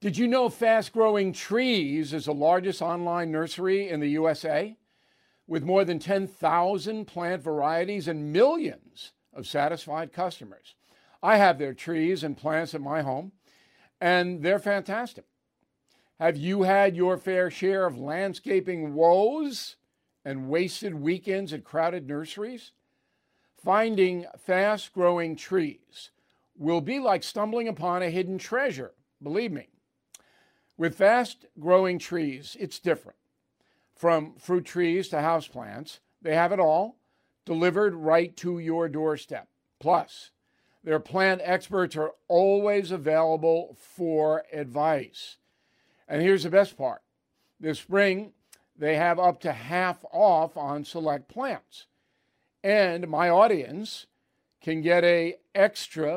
Did you know Fast Growing Trees is the largest online nursery in the USA? With more than 10,000 plant varieties and millions of satisfied customers. I have their trees and plants at my home, and they're fantastic. Have you had your fair share of landscaping woes and wasted weekends at crowded nurseries? Finding Fast Growing Trees will be like stumbling upon a hidden treasure, believe me. With Fast Growing Trees, it's different. From fruit trees to houseplants, they have it all delivered right to your doorstep. Plus, their plant experts are always available for advice. And here's the best part. This spring, they have up to half off on select plants. And my audience can get an extra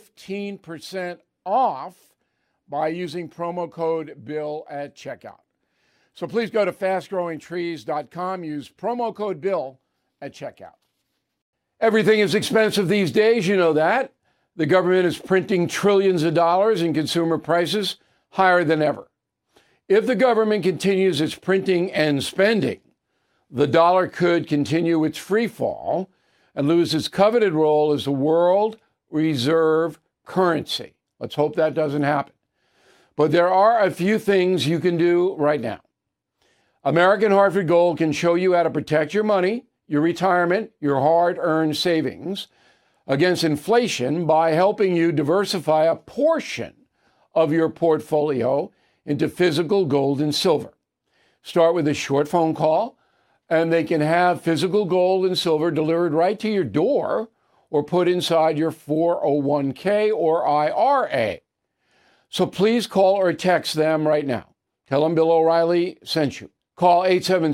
15% off by using promo code BILL at checkout. So please go to fastgrowingtrees.com, use promo code BILL at checkout. Everything is expensive these days, you know that. The government is printing trillions of dollars and consumer prices higher than ever. If the government continues its printing and spending, the dollar could continue its free fall and lose its coveted role as the world reserve currency. Let's hope that doesn't happen. But there are a few things you can do right now. American Hartford Gold can show you how to protect your money, your retirement, your hard-earned savings against inflation by helping you diversify a portion of your portfolio into physical gold and silver. Start with a short phone call, and they can have physical gold and silver delivered right to your door or put inside your 401k or IRA. So please call or text them right now. Tell them Bill O'Reilly sent you. Call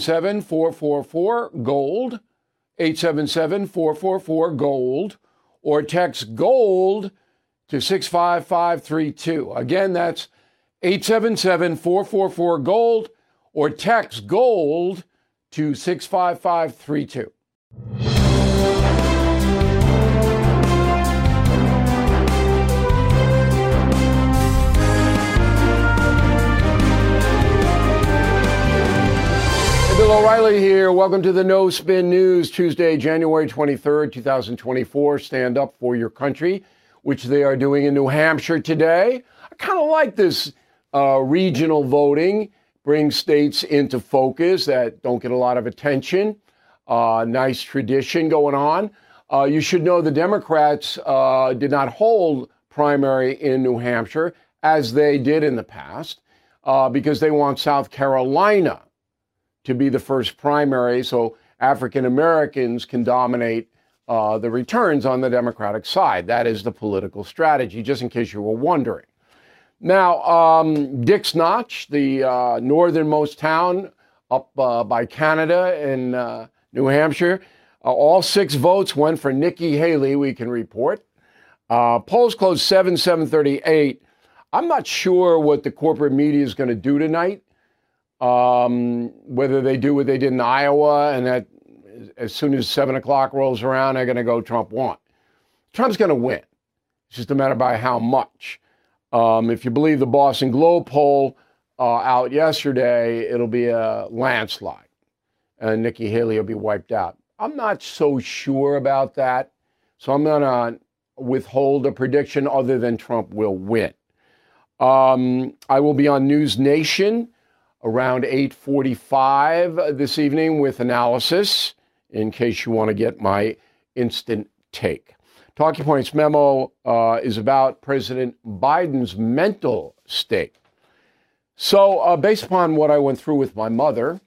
877-444-GOLD, 877-444-GOLD, or text GOLD to 65532. Again, that's 877-444-GOLD, or text GOLD to 65532. Bill O'Reilly here. Welcome to the No Spin News, Tuesday, January 23rd, 2024. Stand up for your country, which they are doing in New Hampshire today. I kind of like this regional voting, brings states into focus that don't get a lot of attention. Nice tradition going on. You should know the Democrats did not hold primary in New Hampshire, as they did in the past, because they want South Carolina to be the first primary so African Americans can dominate the returns on the Democratic side. That is the political strategy, just in case you were wondering. Now, Dix Notch, the northernmost town up by Canada in New Hampshire, all 6 votes went for Nikki Haley, we can report. Polls closed 7:38. I'm not sure what the corporate media is going to do tonight. Whether they do what they did in Iowa, and that as soon as 7 o'clock rolls around, they're going to go Trump won. Trump's going to win. It's just a matter by how much. If you believe the Boston Globe poll out yesterday, it'll be a landslide, and Nikki Haley will be wiped out. I'm not so sure about that, so I'm going to withhold a prediction other than Trump will win. I will be on News Nation around 8:45 this evening with analysis, in case you want to get my instant take. Talking Points memo is about President Biden's mental state. So based upon what I went through with my mother,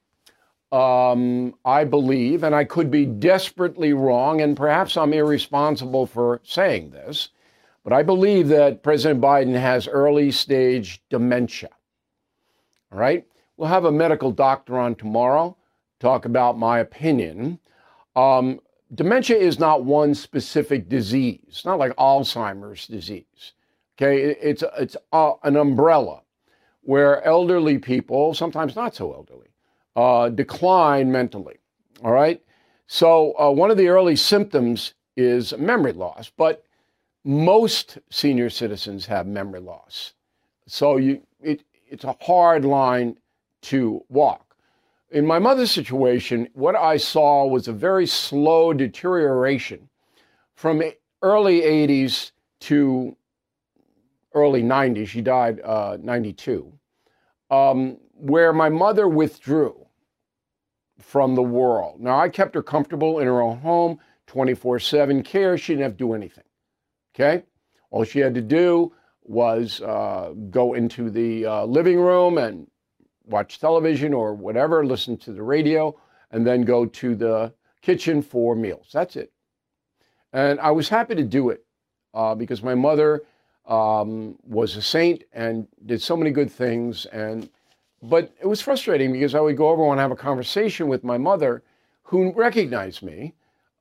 I believe, and I could be desperately wrong, and perhaps I'm irresponsible for saying this, but I believe that President Biden has early stage dementia. All right? We'll have a medical doctor on tomorrow, talk about my opinion. Dementia is not one specific disease. It's not like Alzheimer's disease. Okay, it's an umbrella where elderly people, sometimes not so elderly, decline mentally. All right. So one of the early symptoms is memory loss, but most senior citizens have memory loss. So it's a hard line to walk. In my mother's situation, what I saw was a very slow deterioration from early 80s to early 90s. She died 92, where my mother withdrew from the world. Now, I kept her comfortable in her own home, 24/7 care. She didn't have to do anything, okay? All she had to do was go into the living room and watch television or whatever, listen to the radio, and then go to the kitchen for meals. That's it. And I was happy to do it because my mother was a saint and did so many good things. But it was frustrating because I would go over and have a conversation with my mother, who recognized me,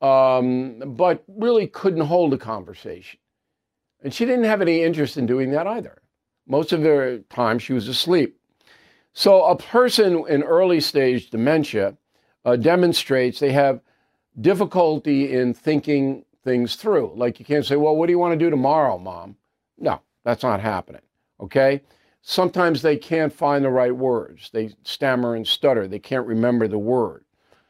but really couldn't hold a conversation. And she didn't have any interest in doing that either. Most of the time she was asleep. So a person in early stage dementia demonstrates they have difficulty in thinking things through. Like you can't say, well, what do you want to do tomorrow, Mom? No, that's not happening, okay? Sometimes they can't find the right words. They stammer and stutter. They can't remember the word.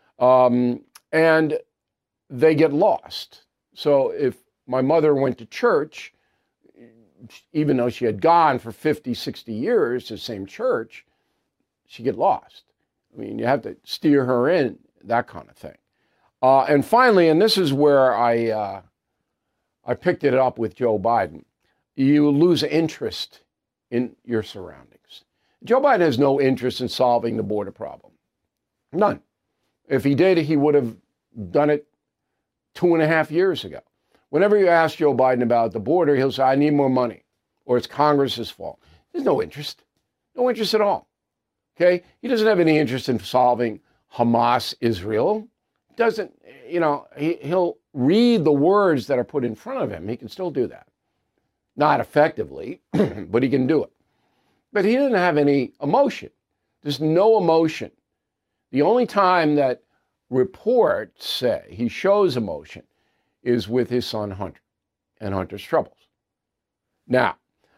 And they get lost. So if my mother went to church, even though she had gone for 50, 60 years to the same church, she'd get lost. I mean, you have to steer her in, that kind of thing. And finally, and this is where I picked it up with Joe Biden, you lose interest in your surroundings. Joe Biden has no interest in solving the border problem. None. If he did, he would have done it 2.5 years ago. Whenever you ask Joe Biden about the border, he'll say, I need more money, or it's Congress's fault. There's no interest. No interest at all. Okay? He doesn't have any interest in solving Hamas, Israel. Doesn't, he'll read the words that are put in front of him. He can still do that. Not effectively, but he can do it. But he doesn't have any emotion. There's no emotion. The only time that reports say he shows emotion is with his son Hunter and Hunter's troubles. Now,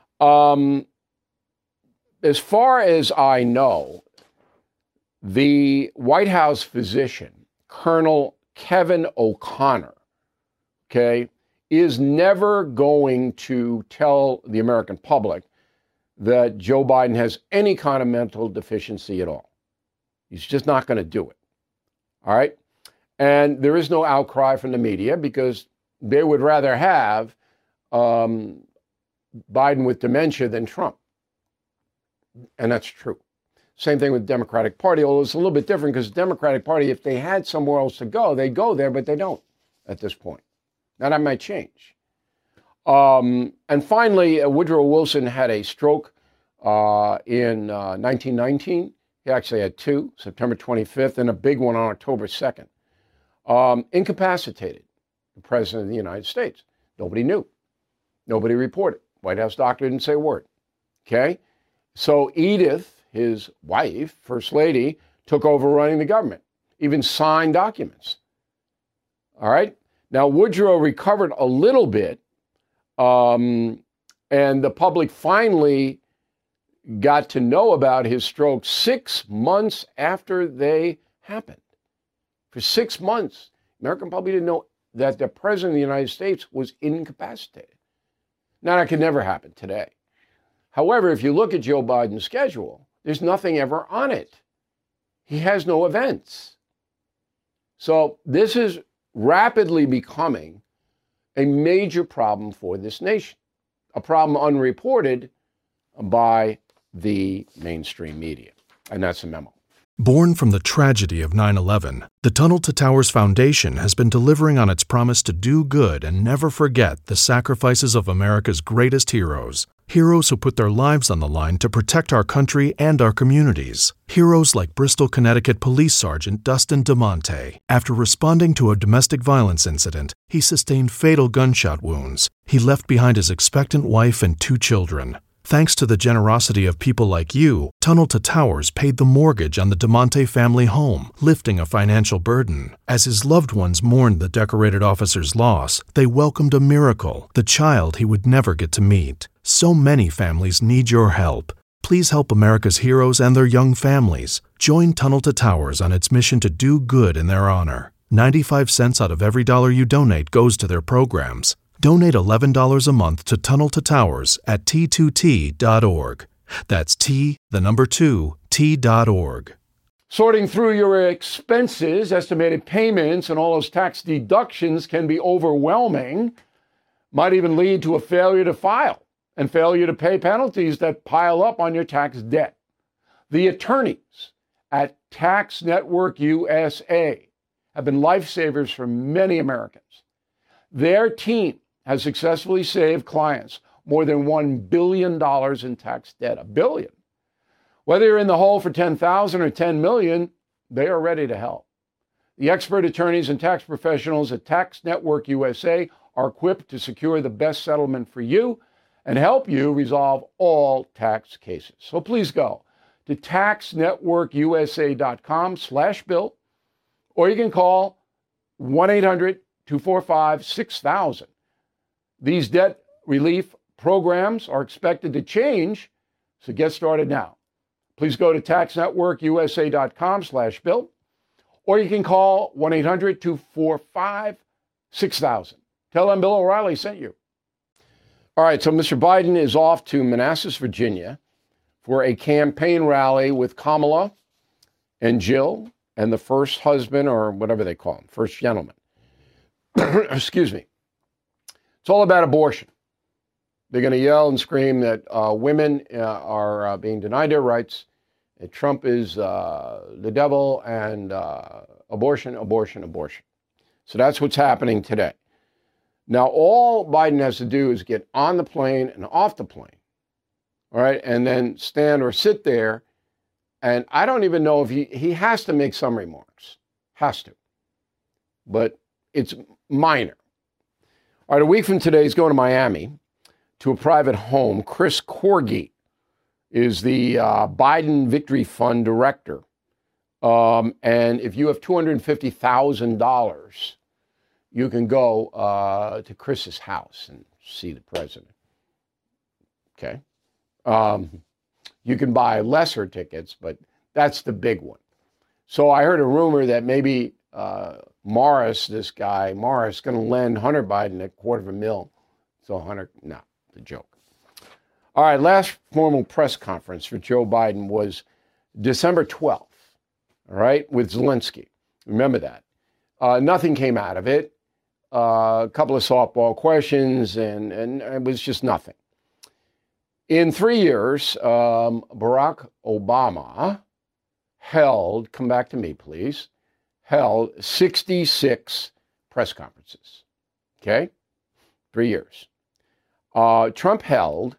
as far as I know, the White House physician, Colonel Kevin O'Connor, okay, is never going to tell the American public that Joe Biden has any kind of mental deficiency at all. He's just not going to do it. All right? And there is no outcry from the media because they would rather have Biden with dementia than Trump. And that's true. Same thing with the Democratic Party, although it's a little bit different because the Democratic Party, if they had somewhere else to go, they'd go there, but they don't at this point. Now, that might change. And finally, Woodrow Wilson had a stroke in 1919. He actually had two, September 25th, and a big one on October 2nd. Incapacitated the President of the United States. Nobody knew. Nobody reported. White House doctor didn't say a word. Okay? So Edith, his wife, First Lady, took over running the government, even signed documents. All right? Now, Woodrow recovered a little bit, and the public finally got to know about his stroke 6 months after they happened. For 6 months, American public didn't know that the President of the United States was incapacitated. Now, that could never happen today. However, if you look at Joe Biden's schedule, there's nothing ever on it. He has no events. So this is rapidly becoming a major problem for this nation, a problem unreported by the mainstream media. And that's a memo. Born from the tragedy of 9/11, the Tunnel to Towers Foundation has been delivering on its promise to do good and never forget the sacrifices of America's greatest heroes. Heroes who put their lives on the line to protect our country and our communities. Heroes like Bristol, Connecticut Police Sergeant Dustin DeMonte. After responding to a domestic violence incident, he sustained fatal gunshot wounds. He left behind his expectant wife and 2 children. Thanks to the generosity of people like you, Tunnel to Towers paid the mortgage on the DeMonte family home, lifting a financial burden. As his loved ones mourned the decorated officer's loss, they welcomed a miracle, the child he would never get to meet. So many families need your help. please help America's heroes and their young families. Join Tunnel to Towers on its mission to do good in their honor. 95 cents out of every dollar you donate goes to their programs. Donate $11 a month to Tunnel to Towers at T2T.org. That's T2T.org. Sorting through your expenses, estimated payments, and all those tax deductions can be overwhelming. Might even lead to a failure to file and failure to pay penalties that pile up on your tax debt. The attorneys at Tax Network USA have been lifesavers for many Americans. Their team has successfully saved clients more than $1 billion in tax debt. $1 billion. Whether you're in the hole for $10,000 or $10 million, they are ready to help. The expert attorneys and tax professionals at Tax Network USA are equipped to secure the best settlement for you and help you resolve all tax cases. So please go to taxnetworkusa.com/bill, or you can call 1-800-245-6000. These debt relief programs are expected to change, so get started now. Please go to taxnetworkusa.com/bill, or you can call 1-800-245-6000. Tell them Bill O'Reilly sent you. All right, so Mr. Biden is off to Manassas, Virginia for a campaign rally with Kamala and Jill and the first husband, or whatever they call him, first gentleman. Excuse me. It's all about abortion. They're going to yell and scream that women are being denied their rights, that Trump is the devil, and abortion, abortion, abortion. So that's what's happening today. Now, all Biden has to do is get on the plane and off the plane, all right, and then stand or sit there. And I don't even know if he has to make some remarks. Has to. But it's minor. All right, a week from today, he's going to Miami to a private home. Chris Corgi is the Biden Victory Fund director. And if you have $250,000, you can go to Chris's house and see the president. Okay. You can buy lesser tickets, but that's the big one. So I heard a rumor that maybe Morris, this guy, Morris, going to lend Hunter Biden $250,000. So Hunter, no, the joke. All right, last formal press conference for Joe Biden was December 12th, all right, with Zelensky. Remember that. Nothing came out of it. A couple of softball questions, and it was just nothing. In 3 years, Barack Obama held, come back to me, please, held 66 press conferences. Okay? 3 years. Trump held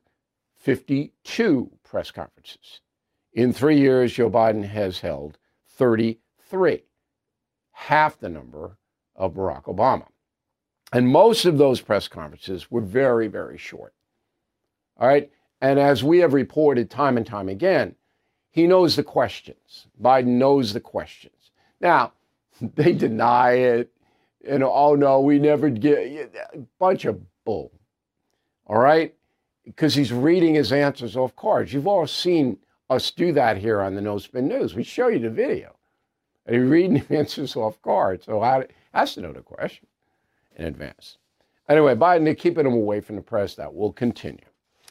52 press conferences. In 3 years, Joe Biden has held 33, half the number of Barack Obama. And most of those press conferences were very, very short. All right? And as we have reported time and time again, he knows the questions. Biden knows the questions. Now, they deny it. And, oh, no, we never get a bunch of bull. All right? Because he's reading his answers off cards. You've all seen us do that here on the No Spin News. We show you the video. And he's reading the answers off cards. So he has to know the question in advance. Anyway, Biden, they're keeping him away from the press. That will continue.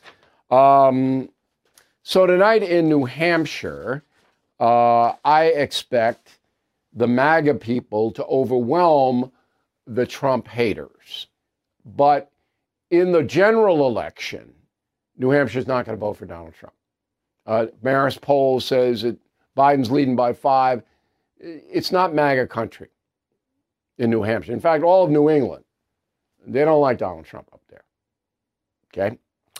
So tonight in New Hampshire, I expect the MAGA people to overwhelm the Trump haters. But in the general election, New Hampshire's not going to vote for Donald Trump. Marist poll says that Biden's leading by 5. It's not MAGA country in New Hampshire. In fact, all of New England, they don't like Donald Trump up there. Okay?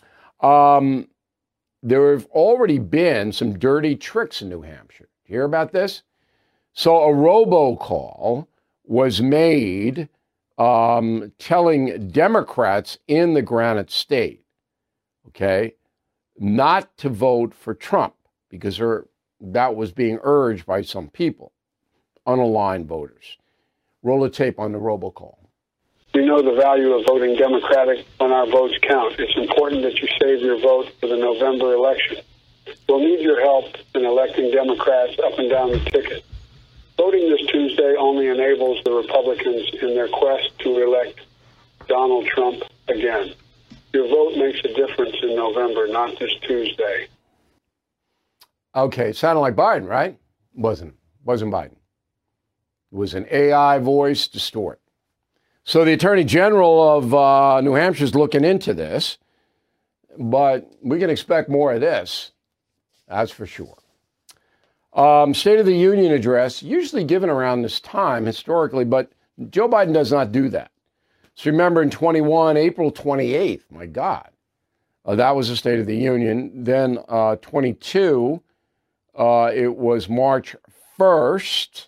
There have already been some dirty tricks in New Hampshire. Did you hear about this? So a robocall was made telling Democrats in the Granite State, okay, not to vote for Trump because that was being urged by some people, unaligned voters. Roll the tape on the robocall. We know the value of voting Democratic when our votes count. It's important that you save your vote for the November election. We'll need your help in electing Democrats up and down the ticket. Voting this Tuesday only enables the Republicans in their quest to elect Donald Trump again. Your vote makes a difference in November, not this Tuesday. Okay, it sounded like Biden, right? Wasn't Biden. It was an AI voice distort. So the Attorney General of New Hampshire is looking into this, but we can expect more of this. That's for sure. State of the Union address, usually given around this time historically, but Joe Biden does not do that. So remember in 21, April 28th, my God, that was the State of the Union. Then 22, it was March 1st.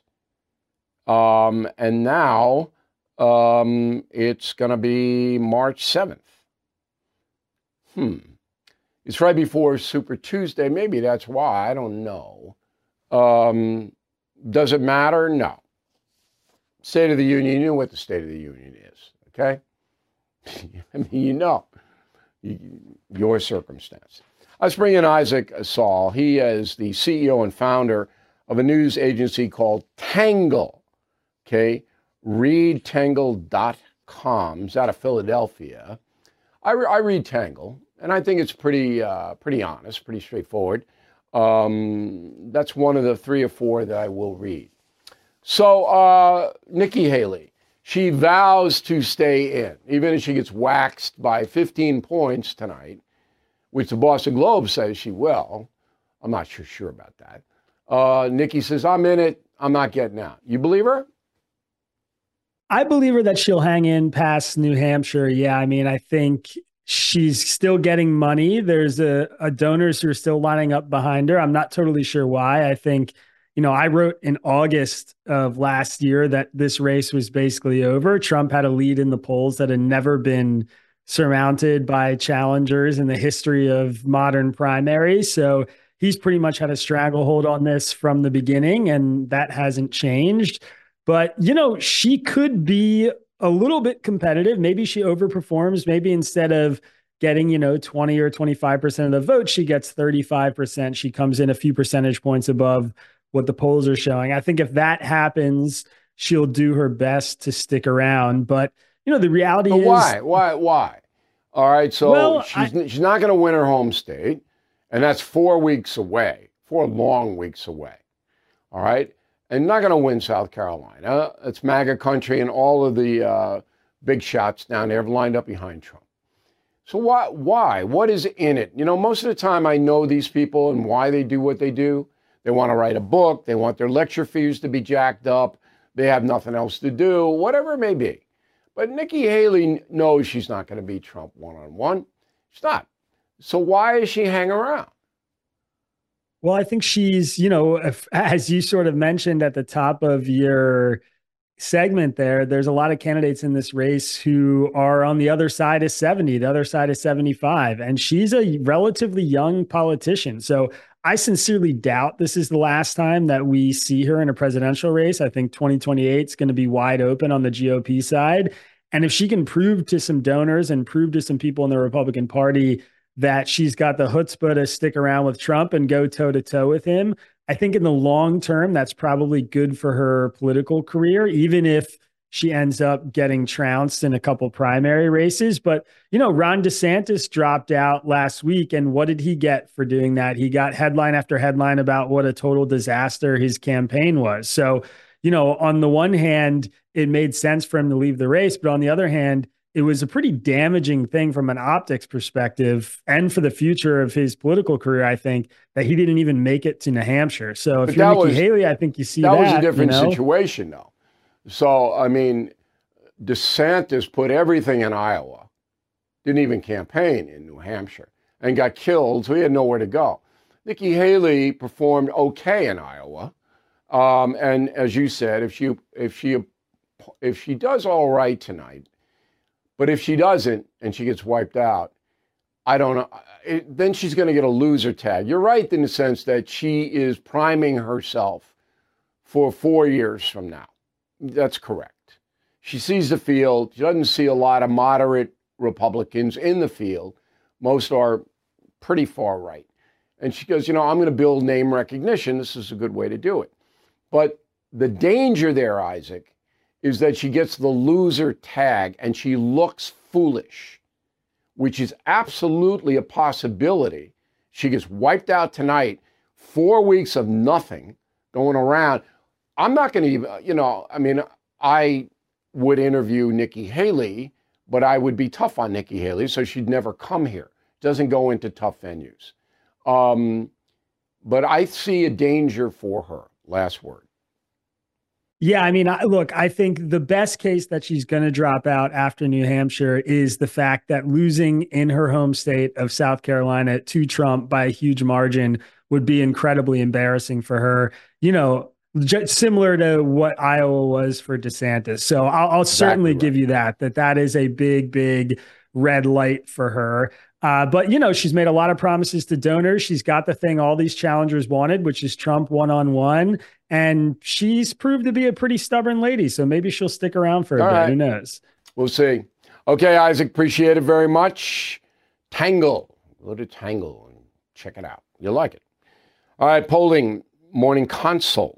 And now it's going to be March 7th. It's right before Super Tuesday. Maybe that's why. I don't know. Does it matter? No. State of the Union, you know what the State of the Union is, okay? I mean, you know your circumstance. Let's bring in Isaac Saul. He is the CEO and founder of a news agency called Tangle, okay? ReadTangle.com. He's out of Philadelphia. I read Tangle, and I think it's pretty honest, pretty straightforward. That's one of the 3 or 4 that I will read. So Nikki Haley, she vows to stay in, even if she gets waxed by 15 points tonight, which the Boston Globe says she will. I'm not sure about that. Nikki says, I'm in it. I'm not getting out. You believe her? I believe her that she'll hang in past New Hampshire. Yeah, I mean, I think she's still getting money. There's a donors who are still lining up behind her. I'm not totally sure why. I think, I wrote in August of last year that this race was basically over. Trump had a lead in the polls that had never been surmounted by challengers in the history of modern primaries. So he's pretty much had a stranglehold on this from the beginning, and that hasn't changed. But, she could be a little bit competitive. Maybe she overperforms. Maybe instead of getting, 20 or 25% of the vote, she gets 35%. She comes in a few percentage points above what the polls are showing. I think if that happens, she'll do her best to stick around. But, the reality is... Why? All right, so she's not going to win her home state, and that's 4 weeks away, 4 long weeks away. All right? And not going to win South Carolina. It's MAGA country, and all of the big shots down there have lined up behind Trump. So why? What is in it? Most of the time I know these people and why they do what they do. They want to write a book. They want their lecture fees to be jacked up. They have nothing else to do, whatever it may be. But Nikki Haley knows she's not going to beat Trump one-on-one. She's not. So why is she hanging around? Well, I think she's, as you sort of mentioned at the top of your segment there's a lot of candidates in this race who are on the other side of 70, the other side of 75, and she's a relatively young politician. So I sincerely doubt this is the last time that we see her in a presidential race. I think 2028 is going to be wide open on the GOP side. And if she can prove to some donors and prove to some people in the Republican Party that she's got the chutzpah to stick around with Trump and go toe-to-toe with him, I think in the long term, that's probably good for her political career, even if she ends up getting trounced in a couple primary races. But, Ron DeSantis dropped out last week, and what did he get for doing that? He got headline after headline about what a total disaster his campaign was. So, on the one hand, it made sense for him to leave the race, but on the other hand, it was a pretty damaging thing from an optics perspective and for the future of his political career, I think, that he didn't even make it to New Hampshire. So if you're Nikki Haley, I think you see that. That was a different situation, though. So, I mean, DeSantis put everything in Iowa, didn't even campaign in New Hampshire, and got killed, so he had nowhere to go. Nikki Haley performed okay in Iowa. And as you said, if she does all right tonight, but if she doesn't and she gets wiped out, I don't know. Then she's going to get a loser tag. You're right in the sense that she is priming herself for 4 years from now. That's correct. She sees the field. She doesn't see a lot of moderate Republicans in the field. Most are pretty far right. And she goes, I'm going to build name recognition. This is a good way to do it. But the danger there, Isaac, is that she gets the loser tag and she looks foolish, which is absolutely a possibility. She gets wiped out tonight, 4 weeks of nothing going around. I'm not going to even, I would interview Nikki Haley, but I would be tough on Nikki Haley, so she'd never come here. Doesn't go into tough venues. But I see a danger for her. Last word. Yeah, I think the best case that she's going to drop out after New Hampshire is the fact that losing in her home state of South Carolina to Trump by a huge margin would be incredibly embarrassing for her, just similar to what Iowa was for DeSantis. So I'll certainly give you that is a big, big red light for her. But, she's made a lot of promises to donors. She's got the thing all these challengers wanted, which is Trump one-on-one. And she's proved to be a pretty stubborn lady. So maybe she'll stick around for a bit. Right. Who knows? We'll see. Okay, Isaac, appreciate it very much. Tangle. Go to Tangle and check it out. You'll like it. All right, polling, Morning Consult.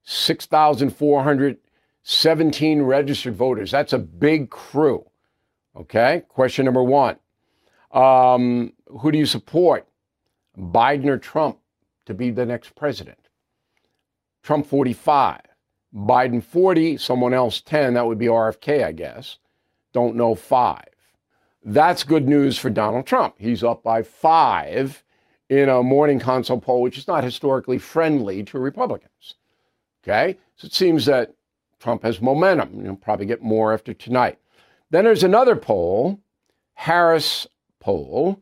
6,417 registered voters. That's a big crew. Okay, question number one. Who do you support, Biden or Trump, to be the next president? Trump 45, Biden 40, someone else 10. That would be RFK, I guess. Don't know 5. That's good news for Donald Trump. He's up by 5 in a Morning Consult poll, which is not historically friendly to Republicans. Okay, so it seems that Trump has momentum. He'll probably get more after tonight. Then there's another poll, Harris poll,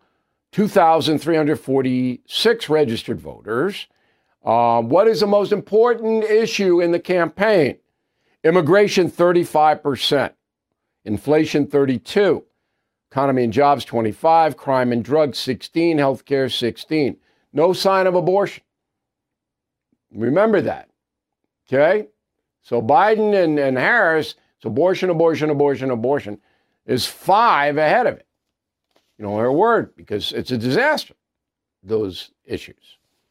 2,346 registered voters. What is the most important issue in the campaign? Immigration, 35%. Inflation, 32%. Economy and jobs, 25%. Crime and drugs, 16%. Healthcare, 16%. No sign of abortion. Remember that. Okay? So Biden and Harris, it's abortion, is 5 ahead of it. You don't hear a word because it's a disaster, those issues.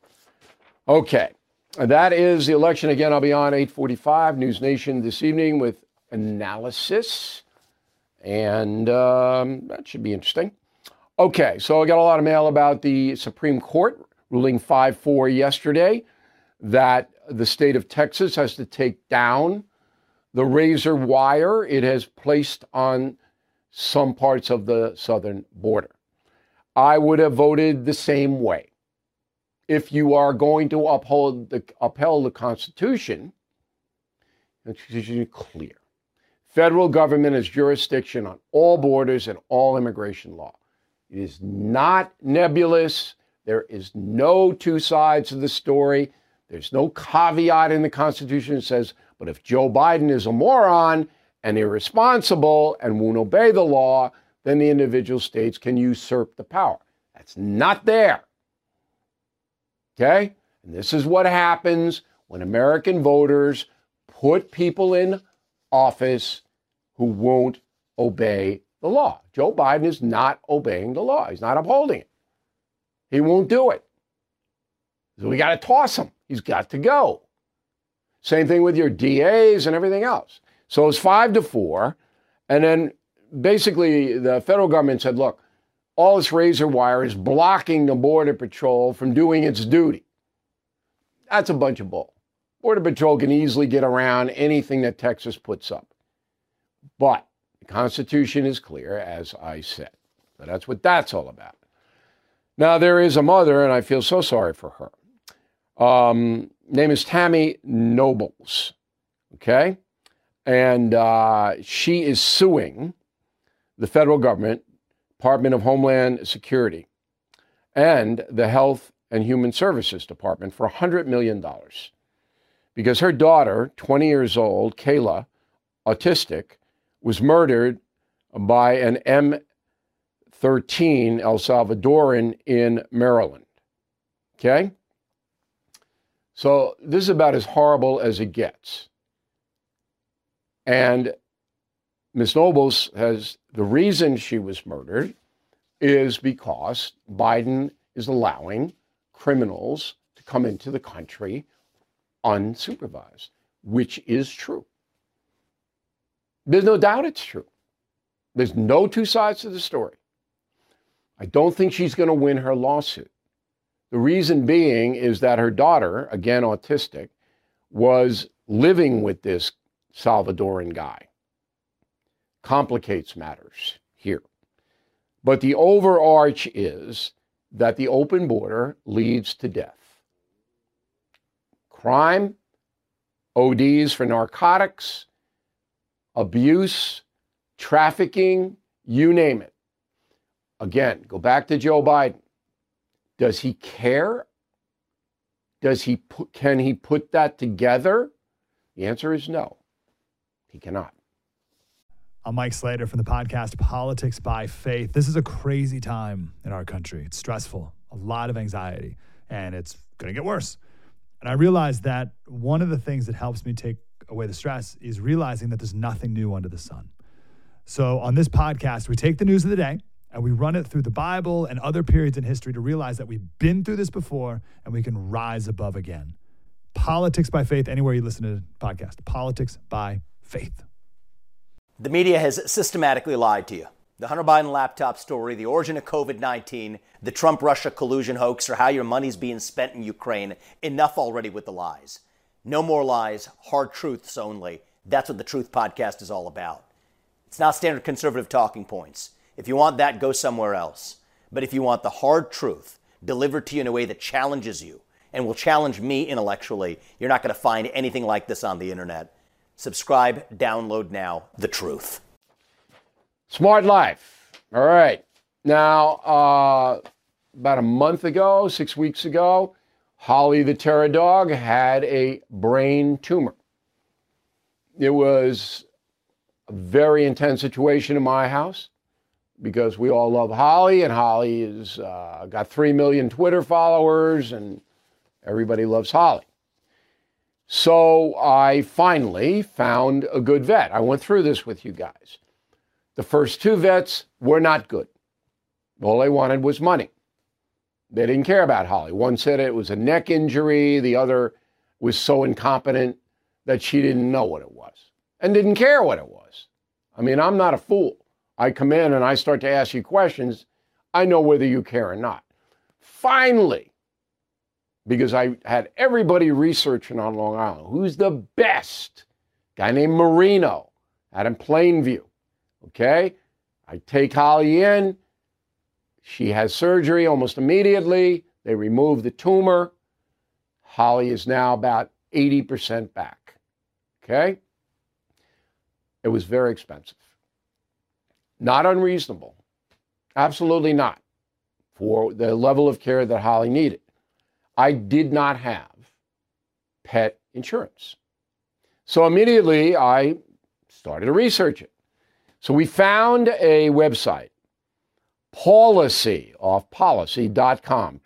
Okay, that is the election. Again, I'll be on 8:45 News Nation this evening with analysis, and that should be interesting. Okay, so I got a lot of mail about the Supreme Court ruling 5-4 yesterday that the state of Texas has to take down the razor wire it has placed on some parts of the southern border. I would have voted the same way. If you are going to upheld the Constitution, the Constitution is clear. Federal government has jurisdiction on all borders and all immigration law. It is not nebulous. There is no two sides of the story. There's no caveat in the Constitution that says, but if Joe Biden is a moron and irresponsible and won't obey the law, then the individual states can usurp the power. That's not there. Okay? And this is what happens when American voters put people in office who won't obey the law. Joe Biden is not obeying the law. He's not upholding it. He won't do it. So we got to toss him. He's got to go. Same thing with your DAs and everything else. So it's 5-4. And then basically the federal government said, look, all this razor wire is blocking the Border Patrol from doing its duty. That's a bunch of bull. Border Patrol can easily get around anything that Texas puts up. But the Constitution is clear, as I said. So that's what that's all about. Now, there is a mother, and I feel so sorry for her. Name is Tammy Nobles, okay? And she is suing the federal government, Department of Homeland Security, and the Health and Human Services Department for $100 million because her daughter, 20 years old, Kayla, autistic, was murdered by an M13 El Salvadoran in Maryland. Okay? So this is about as horrible as it gets. And Ms. Nobles has, the reason she was murdered is because Biden is allowing criminals to come into the country unsupervised, which is true. There's no doubt it's true. There's no two sides to the story. I don't think she's going to win her lawsuit. The reason being is that her daughter, again autistic, was living with this Salvadoran guy. Complicates matters here. But the overarch is that the open border leads to death. Crime, ODs for narcotics, abuse, trafficking, you name it. Again, go back to Joe Biden. Does he care? Can he put that together? The answer is no. He cannot. I'm Mike Slater from the podcast Politics by Faith. This is a crazy time in our country. It's stressful, a lot of anxiety, and it's going to get worse. And I realized that one of the things that helps me take away the stress is realizing that there's nothing new under the sun. So on this podcast, we take the news of the day and we run it through the Bible and other periods in history to realize that we've been through this before and we can rise above again. Politics by Faith, anywhere you listen to the podcast. Politics by Faith. The media has systematically lied to you. The Hunter Biden laptop story, the origin of COVID-19, the Trump-Russia collusion hoax, or how your money's being spent in Ukraine. Enough already with the lies. No more lies, hard truths only. That's what the Truth Podcast is all about. It's not standard conservative talking points. If you want that, go somewhere else. But if you want the hard truth delivered to you in a way that challenges you and will challenge me intellectually, you're not going to find anything like this on the internet. Subscribe, download now, The Truth. Smart Life. All right. Now, about a month ago, 6 weeks ago, Holly the Terror Dog had a brain tumor. It was a very intense situation in my house because we all love Holly, and Holly has got 3 million Twitter followers, and everybody loves Holly. So I finally found a good vet. I went through this with you guys. The first 2 vets were not good. All they wanted was money. They didn't care about Holly. One said it was a neck injury. The other was so incompetent that she didn't know what it was and didn't care what it was. I mean, I'm not a fool. I come in and I start to ask you questions. I know whether you care or not. Finally, because I had everybody researching on Long Island, who's the best? Guy named Marino out in Plainview. Okay? I take Holly in. She has surgery almost immediately. They remove the tumor. Holly is now about 80% back. Okay? It was very expensive. Not unreasonable. Absolutely not. For the level of care that Holly needed. I did not have pet insurance. So immediately I started to research it. So we found a website, Policy, off policy.com,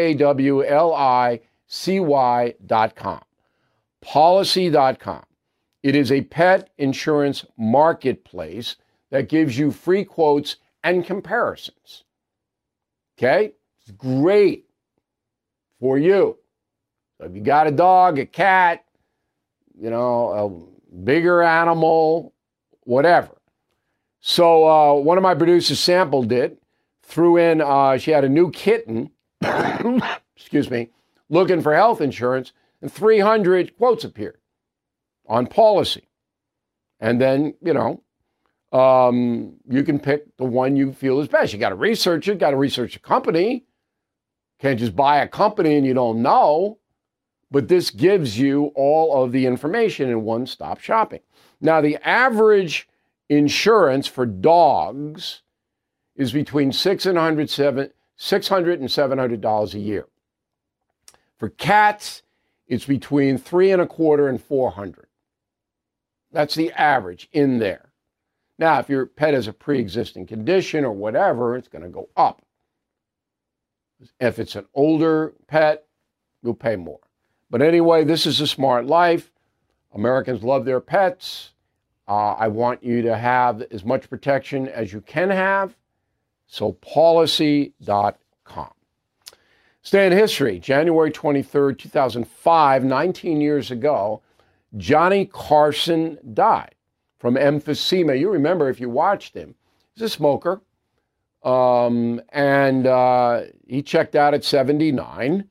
PAWLICY.com, policy.com. It is a pet insurance marketplace that gives you free quotes and comparisons. Okay? It's great for you. So if you got a dog, a cat, a bigger animal, whatever. So one of my producers sampled it, threw in, she had a new kitten, excuse me, looking for health insurance, and 300 quotes appeared on Policy. And then, you can pick the one you feel is best. You got to research it, got to research the company. Can't just buy a company and you don't know. But this gives you all of the information in one-stop shopping. Now, the average insurance for dogs is between $600 and $700 a year. For cats, it's between $325 and $400. That's the average in there. Now, if your pet has a pre-existing condition or whatever, it's going to go up. If it's an older pet, you'll pay more. But anyway, this is a smart life. Americans love their pets. I want you to have as much protection as you can have. So policy.com. Stay in history. January 23rd, 2005, 19 years ago, Johnny Carson died from emphysema. You remember, if you watched him, he's a smoker. And he checked out at 79.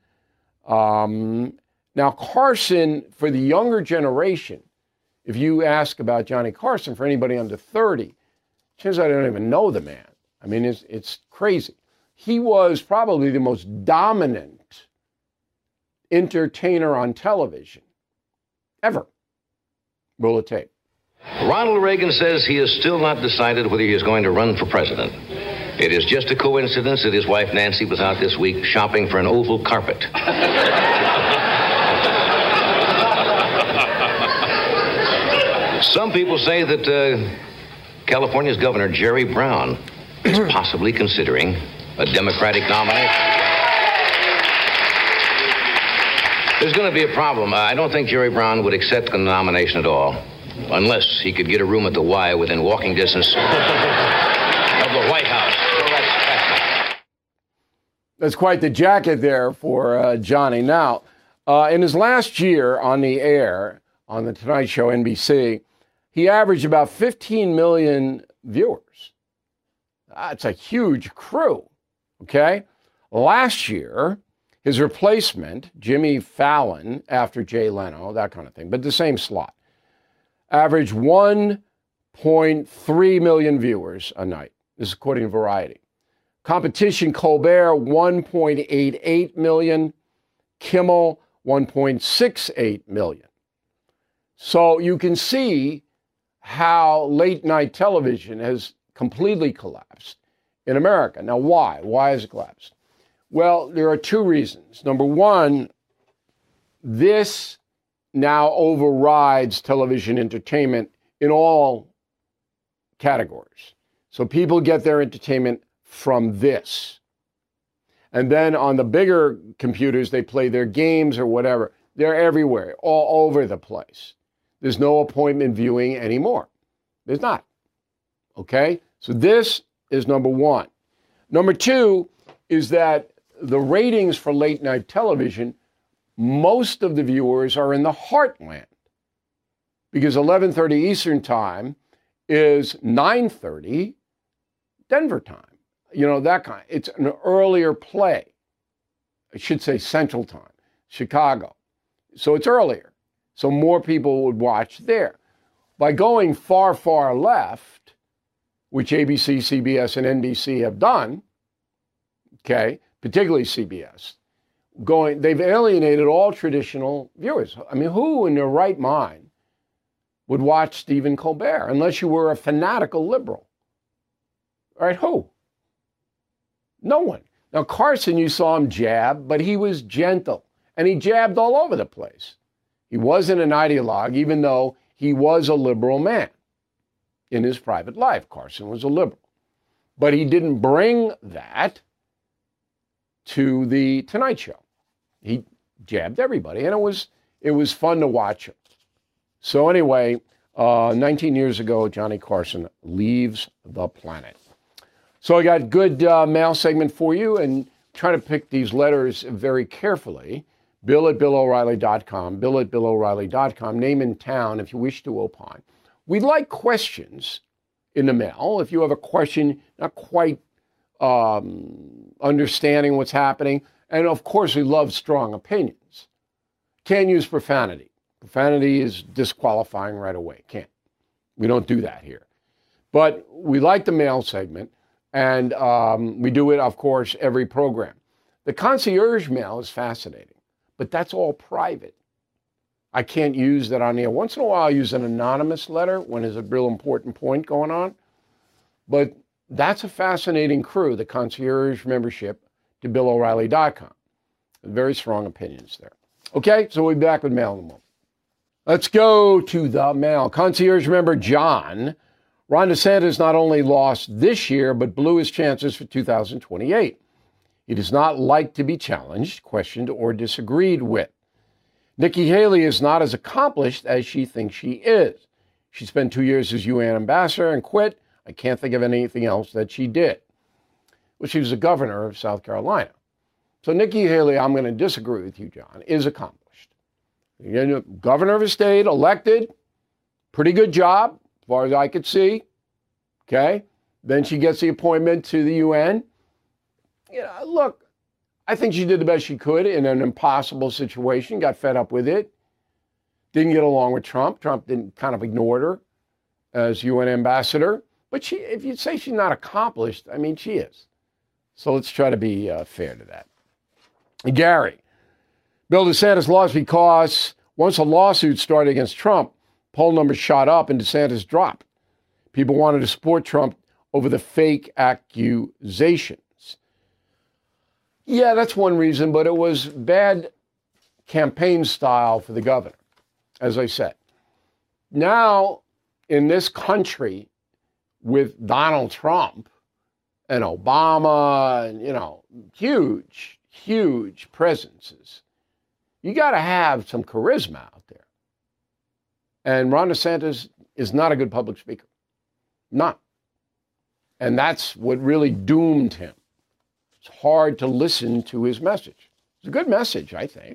Now, Carson, for the younger generation, if you ask about Johnny Carson, for anybody under 30, chances are they don't even know the man. I mean, it's crazy. He was probably the most dominant entertainer on television ever. Roll the tape. Ronald Reagan says he has still not decided whether he is going to run for president. It is just a coincidence that his wife Nancy was out this week shopping for an oval carpet. Some people say that California's Governor Jerry Brown is possibly considering a Democratic nomination. There's going to be a problem. I don't think Jerry Brown would accept the nomination at all, unless he could get a room at the Y within walking distance of the White House. That's quite the jacket there for Johnny. Now, in his last year on the air, on The Tonight Show, NBC, he averaged about 15 million viewers. That's a huge crew, okay? Last year, his replacement, Jimmy Fallon, after Jay Leno, that kind of thing, but the same slot, averaged 1.3 million viewers a night. This is according to Variety. Competition, Colbert, 1.88 million. Kimmel, 1.68 million. So you can see how late night television has completely collapsed in America. Now, why? Why has it collapsed? Well, there are two reasons. Number one, this now overrides television entertainment in all categories. So people get their entertainment from this. And then on the bigger computers, they play their games or whatever. They're everywhere, all over the place. There's no appointment viewing anymore. There's not. Okay? So this is number one. Number two is that the ratings for late night television, most of the viewers are in the heartland. Because 11:30 Eastern time is 9:30 Denver time. You know, that kind. It's an earlier play. I should say Central time, Chicago. So it's earlier. So more people would watch there. By going far, far left, which ABC, CBS, and NBC have done, okay, particularly CBS, they've alienated all traditional viewers. I mean, who in their right mind would watch Stephen Colbert unless you were a fanatical liberal? All right, who? No one. Now, Carson, you saw him jab, but he was gentle, and he jabbed all over the place. He wasn't an ideologue, even though he was a liberal man in his private life. Carson was a liberal. But he didn't bring that to the Tonight Show. He jabbed everybody, and it was fun to watch him. So anyway, 19 years ago, Johnny Carson leaves the planet. So I got good mail segment for you, and try to pick these letters very carefully. Bill@BillO'Reilly.com, Bill@BillO'Reilly.com, name and town if you wish to opine. We'd like questions in the mail. If you have a question, not quite understanding what's happening, and of course we love strong opinions. Can't use profanity. Profanity is disqualifying right away. Can't. We don't do that here. But we like the mail segment, and we do it, of course, every program. The concierge mail is fascinating, but that's all private. I can't use that on air. Once in a while, I use an anonymous letter when there's a real important point going on. But that's a fascinating crew, the concierge membership to BillO'Reilly.com. Very strong opinions there. Okay, so we'll be back with mail in a moment. Let's go to the mail. Concierge member John. Ron DeSantis not only lost this year, but blew his chances for 2028. He does not like to be challenged, questioned, or disagreed with. Nikki Haley is not as accomplished as she thinks she is. She spent 2 years as UN ambassador and quit. I can't think of anything else that she did. Well, she was the governor of South Carolina. So Nikki Haley, I'm going to disagree with you, John, is accomplished. Governor of a state, elected, pretty good job, as far as I could see. Okay? Then she gets the appointment to the UN. Look, I think she did the best she could in an impossible situation, got fed up with it, didn't get along with Trump. Trump didn't kind of ignored her as UN ambassador. But if you say she's not accomplished, I mean, she is. So let's try to be fair to that. Gary, Bill DeSantis lost because once a lawsuit started against Trump, poll numbers shot up and DeSantis dropped. People wanted to support Trump over the fake accusations. Yeah, that's one reason, but it was bad campaign style for the governor, as I said. Now, in this country, with Donald Trump and Obama and, huge presences, you got to have some charisma out there. And Ron DeSantis is not a good public speaker. Not. And that's what really doomed him. It's hard to listen to his message. It's a good message, I think.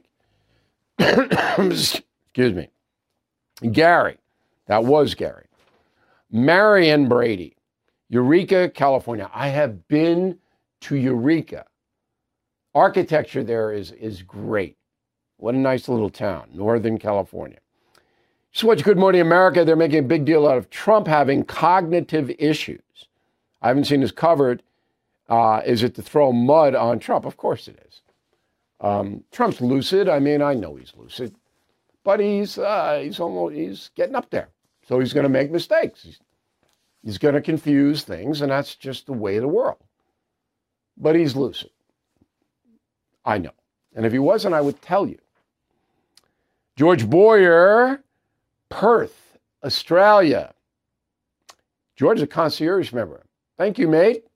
Excuse me. Gary. That was Gary. Marion Brady. Eureka, California. I have been to Eureka. Architecture there is great. What a nice little town. Northern California. So what's Good Morning America? They're making a big deal out of Trump having cognitive issues. I haven't seen this covered. Is it to throw mud on Trump? Of course it is. Trump's lucid. I mean, I know he's lucid, but he's getting up there. So he's going to make mistakes. He's going to confuse things, and that's just the way of the world. But he's lucid. I know. And if he wasn't, I would tell you. George Boyer, Perth, Australia. George is a concierge member. Thank you, mate.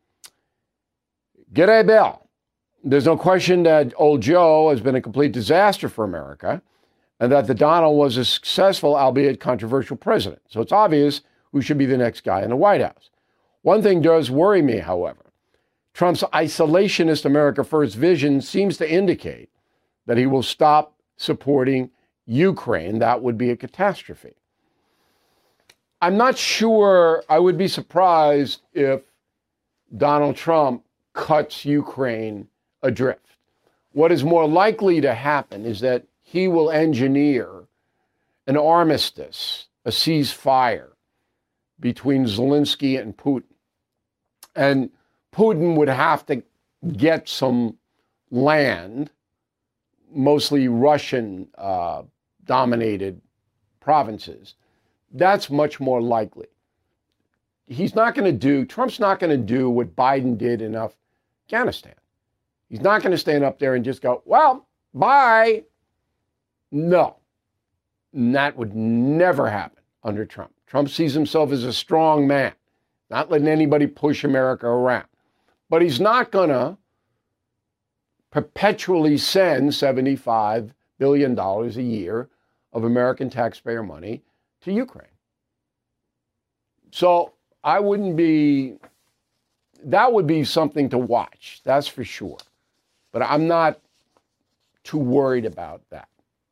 G'day, Bill. There's no question that old Joe has been a complete disaster for America and that the Donald was a successful, albeit controversial president. So it's obvious who should be the next guy in the White House. One thing does worry me, however. Trump's isolationist America First vision seems to indicate that he will stop supporting Ukraine. That would be a catastrophe. I'm not sure. I would be surprised if Donald Trump cuts Ukraine adrift. What is more likely to happen is that he will engineer an armistice, a ceasefire between Zelensky and Putin. And Putin would have to get some land, mostly Russian-dominated provinces. That's much more likely. Trump's not going to do what Biden did in Afghanistan. He's not going to stand up there and just go, well, bye. No. And that would never happen under Trump. Trump sees himself as a strong man, not letting anybody push America around. But he's not going to perpetually send $75 billion a year of American taxpayer money to Ukraine. So that would be something to watch, that's for sure. But I'm not too worried about that.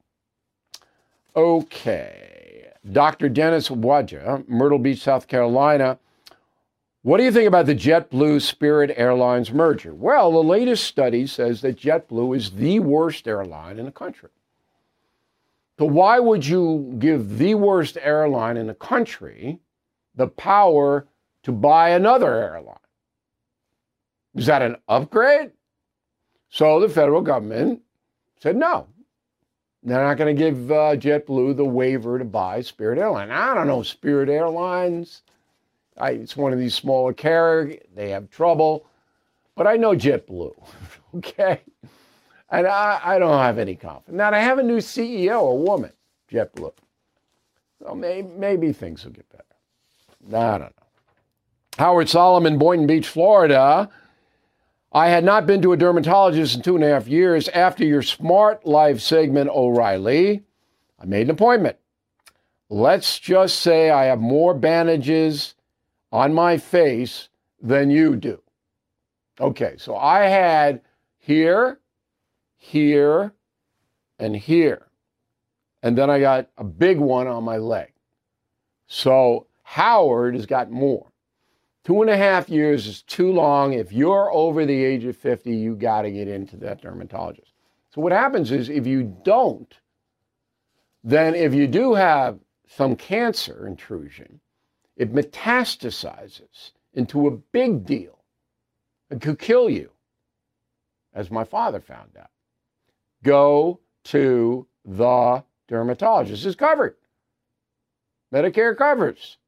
Okay. Dr. Dennis Wadja, Myrtle Beach, South Carolina. What do you think about the JetBlue Spirit Airlines merger? Well, the latest study says that JetBlue is the worst airline in the country. So why would you give the worst airline in the country the power to buy another airline? Is that an upgrade? So the federal government said no. They're not going to give JetBlue the waiver to buy Spirit Airlines. I don't know Spirit Airlines. It's one of these smaller carriers. They have trouble. But I know JetBlue, okay? And I don't have any confidence. Now, they have a new CEO, a woman, JetBlue. So maybe things will get better. I don't know. Howard Solomon, Boynton Beach, Florida. I had not been to a dermatologist in 2.5 years. After your Smart Life segment, O'Reilly, I made an appointment. Let's just say I have more bandages on my face than you do. Okay, so I had here, here, and here. And then I got a big one on my leg. So Howard has got more. 2.5 years is too long. If you're over the age of 50, you got to get into that dermatologist. So what happens is if you don't, then if you do have some cancer intrusion, it metastasizes into a big deal. It could kill you, as my father found out. Go to the dermatologist. It's covered. Medicare covers.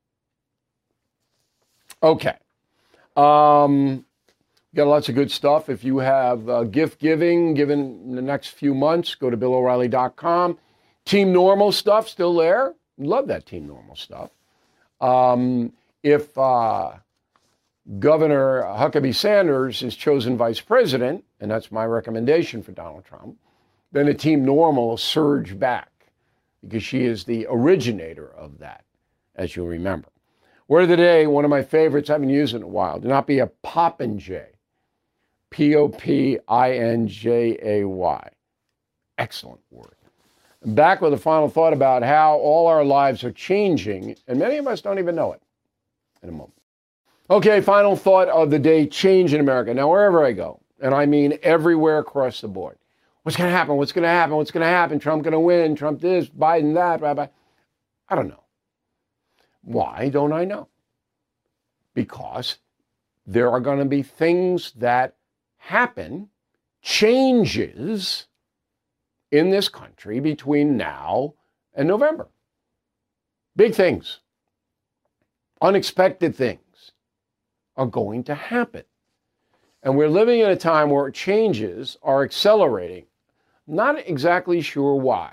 Okay. Got lots of good stuff. If you have gift giving given in the next few months, go to BillO'Reilly.com. Team Normal stuff still there. Love that Team Normal stuff. If Governor Huckabee Sanders is chosen vice president, and that's my recommendation for Donald Trump, then the Team Normal will surge back because she is the originator of that, as you'll remember. Word of the day, one of my favorites, I haven't used it in a while. Do not be a Popinjay. Popinjay. Excellent word. I'm back with a final thought about how all our lives are changing, and many of us don't even know it, in a moment. Okay, final thought of the day, change in America. Now, wherever I go, and I mean everywhere across the board, what's going to happen? What's going to happen? What's going to happen? Trump going to win? Trump this, Biden that, blah, blah. I don't know. Why don't I know? Because there are going to be things that happen, changes in this country between now and November. Big things, unexpected things are going to happen. And we're living in a time where changes are accelerating. Not exactly sure why.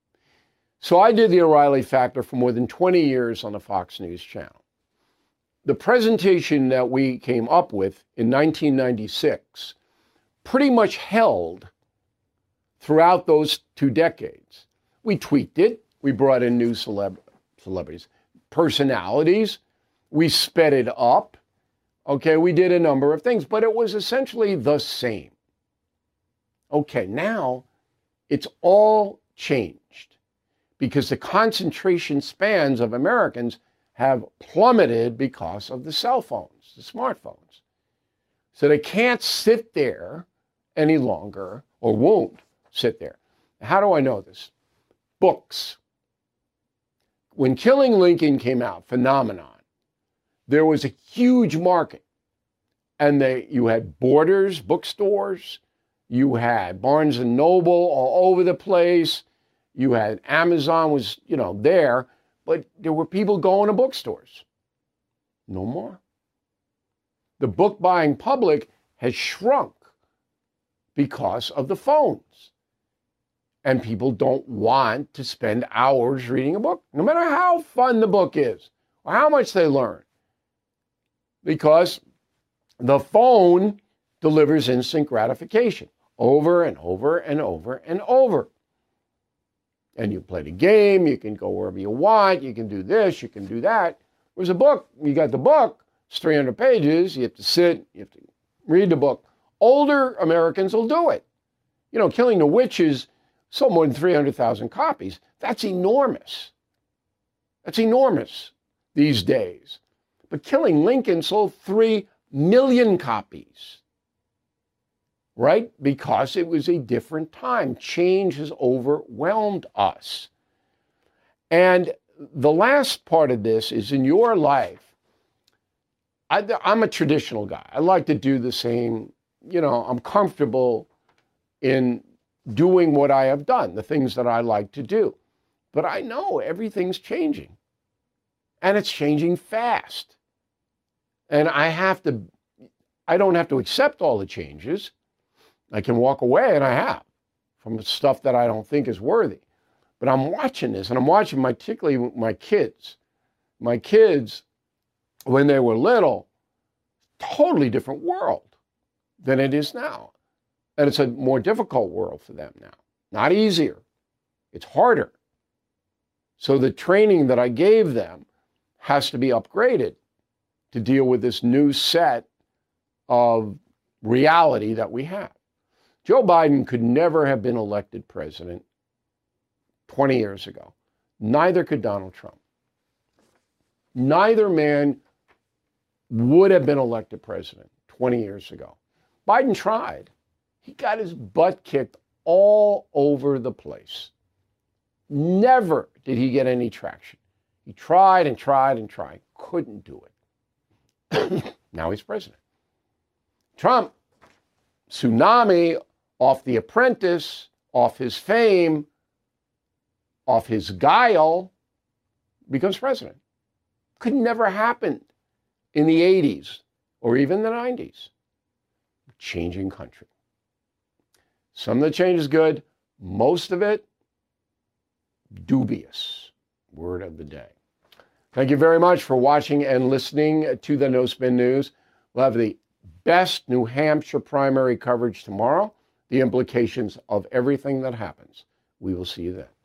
So I did the O'Reilly Factor for more than 20 years on the Fox News channel. The presentation that we came up with in 1996 pretty much held throughout those 2 decades. We tweaked it. We brought in new celebrities, personalities. We sped it up. Okay, we did a number of things, but it was essentially the same. Okay, now it's all changed because the concentration spans of Americans have plummeted because of the cell phones, the smartphones. So they can't sit there any longer, or won't sit there. How do I know this? Books. When Killing Lincoln came out, Phenomenon, there was a huge market. And you had Borders, bookstores, you had Barnes and Noble all over the place, you had Amazon was, there, but there were people going to bookstores. No more. The book buying public has shrunk because of the phones. And people don't want to spend hours reading a book, no matter how fun the book is or how much they learn. Because the phone delivers instant gratification over and over and over and over. And you play the game, you can go wherever you want, you can do this, you can do that. Whereas a book, you got the book, it's 300 pages, you have to sit, you have to read the book. Older Americans will do it. Killing the Witches sold more than 300,000 copies. That's enormous. That's enormous these days. But Killing Lincoln sold 3 million copies, right? Because it was a different time. Change has overwhelmed us. And the last part of this is in your life. I'm a traditional guy. I like to do the same. I'm comfortable in doing what I have done, the things that I like to do. But I know everything's changing. And it's changing fast. And I don't have to accept all the changes. I can walk away, and I have, from stuff that I don't think is worthy. But I'm watching this, and I'm watching particularly my kids. My kids, when they were little, totally different world than it is now. And it's a more difficult world for them now. Not easier. It's harder. So the training that I gave them has to be upgraded to deal with this new set of reality that we have. Joe Biden could never have been elected president 20 years ago. Neither could Donald Trump. Neither man would have been elected president 20 years ago. Biden tried. He got his butt kicked all over the place. Never did he get any traction. He tried and tried and tried. Couldn't do it. Now he's president. Trump, tsunami, off The Apprentice, off his fame, off his guile, becomes president. Could never happen in the 80s or even the 90s. Changing country. Some of the change is good. Most of it, dubious. Word of the day. Thank you very much for watching and listening to the No Spin News. We'll have the best New Hampshire primary coverage tomorrow, the implications of everything that happens. We will see you then.